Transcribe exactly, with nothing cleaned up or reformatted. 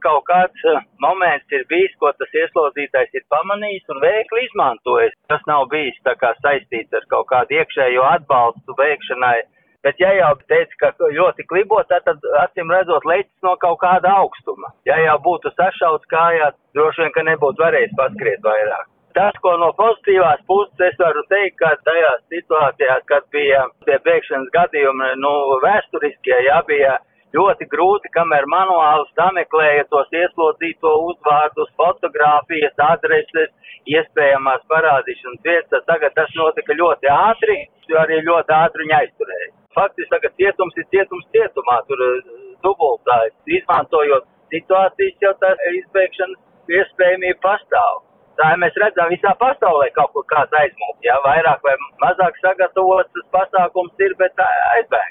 Kaut kāds uh, moments ir bijis, ko tas ieslodzītais ir pamanījis un veikli izmantojis. Tas nav bijis tā kā saistīts ar kaut kādu iekšējo atbalstu veikšanai. Bet ja jau teica, ka ļoti klibo, tad acīm redzot leķis no kaut kāda augstuma. Ja jau būtu sašauts kājā, droši vien, ka nebūtu varējis paskriet vairāk. Tas, ko no pozitīvās puses es varu teikt, ka tajās situācijās, kad bija tie bēgšanas gadījumi, nu, vēsturiskie, ja bija ļoti grūti, kamēr manuāli sameklēja tos ieslodzīto uzvārdus, fotogrāfijas, adreses, iespējamās parādīšanas vietas. Tagad tas notika ļoti ātri, jo arī ļoti ātri viņa aizturēja. Faktiski tagad cietums ir cietums cietumā, tur dubultājs. Izmantojot situācijas, jau tā izbēgšanas iespējamība pastāv. Tā mēs redzam visā pasaulē kaut kur kāds aizmūg, jā, vairāk vai mazāk sagatavots tas pasākums ir, bet aizbēg.